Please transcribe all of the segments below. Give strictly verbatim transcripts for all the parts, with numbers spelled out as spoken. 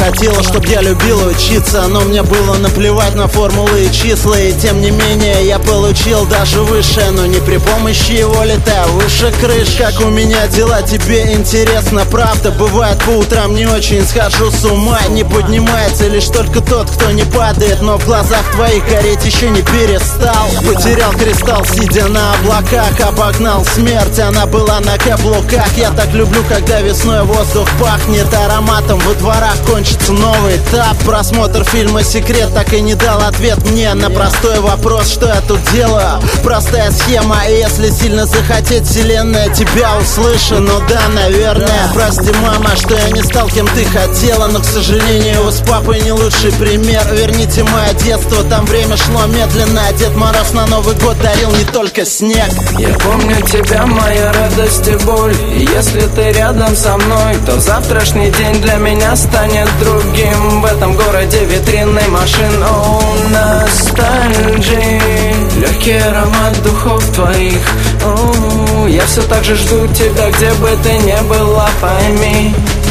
хотела, чтоб я любила учиться, но мне было наплевать на формулы и числа. И тем не менее я получил даже выше, но не при помощи его летая выше крыш. Как у меня дела, тебе интересно, правда? Бывает, по утрам не очень схожу с ума. Не поднимается лишь только тот, кто не падает, но в глазах твоих гореть еще не перестал. Потерял кристалл, сидя на облаках, обогнал смерть, она была на каблуках. Я так люблю, когда весной воздух пахнет ароматом, во дворах кончится новый этап. Просмотр фильма «Секрет» так и не дал ответ мне на простой вопрос, что я тут делаю. Простая схема, и если сильно захотеть, вселенная тебя услышит. Ну да, наверное. Прости, мама, что я не стал кем ты хотела, но, к сожалению, вы с папой не лучший пример. Верните мое детство, там время шло медленно, а Дед Мороз на Новый год дарил не только снег. Я помню тебя, моя радость и боль, и если ты рядом со мной, то завтрашний день для меня станет другим. В этом городе витринной машин, о, ностальджи, легкий аромат духов твоих. О, я все так же жду тебя, где бы ты ни была, пойми.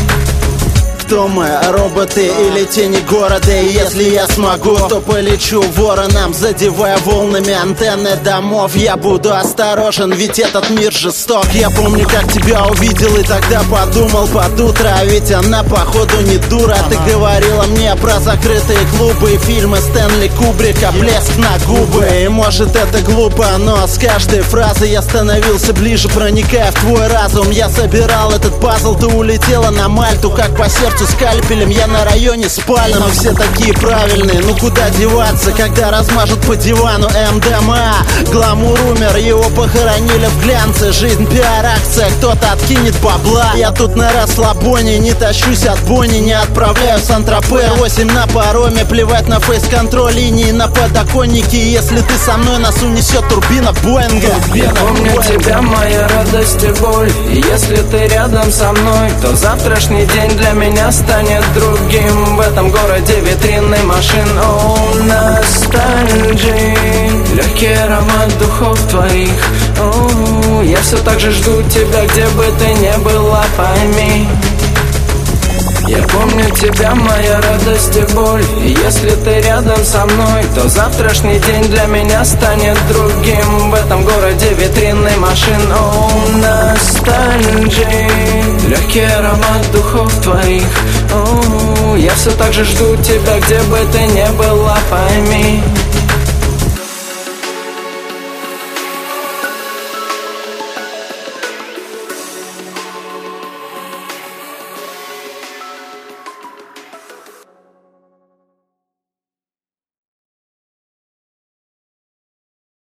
Кто мы, роботы или тени города? И если я смогу, то полечу вороном, задевая волнами антенны домов. Я буду осторожен, ведь этот мир жесток. Я помню, как тебя увидел и тогда подумал под утро, а ведь она походу не дура. Ты говорила мне про закрытые клубы и фильмы Стэнли Кубрика, блеск на губы. И может это глупо, но с каждой фразой я становился ближе, проникая в твой разум. Я собирал этот пазл, ты улетела на Мальту, как по сердцу скальпелем, я на районе спальном. Но все такие правильные, ну куда деваться, когда размажут по дивану эм дэ эм а. Гламур умер, его похоронили в глянце. Жизнь пиар-акция, кто-то откинет бабла. Я тут на расслабоне, не тащусь от Бонни, не отправляю в Сан-Тропе. восемь на пароме, плевать на фейс-контроль, линии на подоконнике. Если ты со мной, нас унесет турбина Боинга. Я помню тебя, моя радость и боль, и если ты рядом со мной, то завтрашний день для меня станет другим. В этом городе витринной машин, о, ностальджи, легкий аромат духов твоих. О, я все так же жду тебя, где бы ты ни была, пойми. Я помню тебя, моя радость и боль, и если ты рядом со мной, то завтрашний день для меня станет другим. В этом городе витринной машин, о, ностальджи, легкий аромат духов твоих. О, я все так же жду тебя, где бы ты ни была, пойми.